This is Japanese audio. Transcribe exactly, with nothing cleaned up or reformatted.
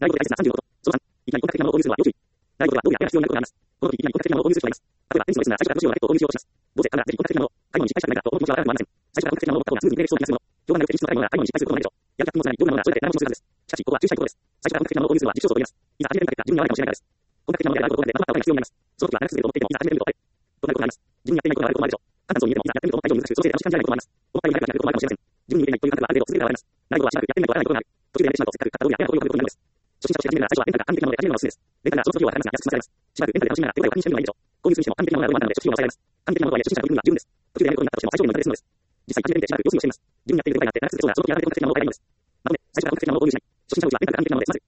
内部大切なさんじゅうのこと。そのさん、いきなり本格的なものを購入するのは要注意。内部はどうやら必要なことがあります。この時、いきなり本格的なものを購入する人がいます。例えば、テニスのレッスンなら最初からごじゅうのラケットを購入しようとします。どうせ、ただ、ぜひ本格的なもの、買い物に失敗したくないからと思う気持ちはわからなくもありません。最初から本格的なものを買った方がスムーズに売れる人を気がするもの。評判が良くて品質の高いものなら買い物に失敗することもないでしょう。やる気がもつないようなものならそれだけ長持ちするはずです。しかし、ここは注意したいところです。最初から本格的なものを購入するのは実証と言います。いざ始めてみた結果、自分に合わないかもしれないからです。本格的なものであることでまとまったお金が必要になります。その時は長く続けると思っていても、いざ始めてみると、はい。となることがあります。自分にやっていないことがあることもあるでしょう。簡単そうに見えても、いざやってみると思った以上に難しく、そのせいで楽しく感じないこともあります。思ったより長くなることもあるかもしれません。自分に見えないという感覚はある程度続ければ現れます。内容はしばらくやってみないとわからないことがある。途中でやめてしまうと、せっかく買った道具や手間ということになるのです。初心者として始めるなら最初はレンタルか完璧なもので始めるのがおすすめです。レンタルならその時は払いますが安く済ませられます。しばらくレンタルで楽しみながら手応えを確認してみるのがいいでしょう。購入するにしても完璧なものがどうなるので初期費用が抑えられます。完璧なものとはいえ初心者の取り組みは十分です。途中でやめることになったとしても最小限の無駄ですのです。実際始めてみてしばらく様子見をしてみます。自分にやっている手応えがあって長く続けそうならその時やられることが完璧なものを買えばいいのです。まとめ、最初から本格的なものを購入しない。初心者のうちはレンタルが完璧なもので、まず